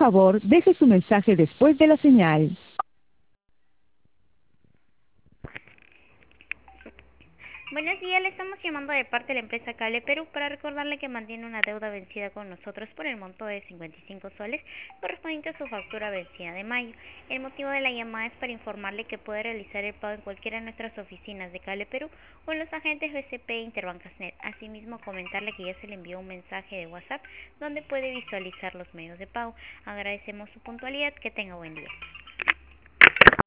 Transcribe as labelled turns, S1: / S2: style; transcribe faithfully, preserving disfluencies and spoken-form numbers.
S1: favor, deje su mensaje después de la señal.
S2: Buenos días, le estamos llamando de parte de la empresa Cable Perú para recordarle que mantiene una deuda vencida con nosotros por el monto de cincuenta y cinco soles correspondiente a su factura vencida de mayo. El motivo de la llamada es para informarle que puede realizar el pago en cualquiera de nuestras oficinas de Cable Perú o en los agentes B C P e Interbancasnet. Asimismo, comentarle que ya se le envió un mensaje de WhatsApp donde puede visualizar los medios de pago. Agradecemos su puntualidad, que tenga buen día.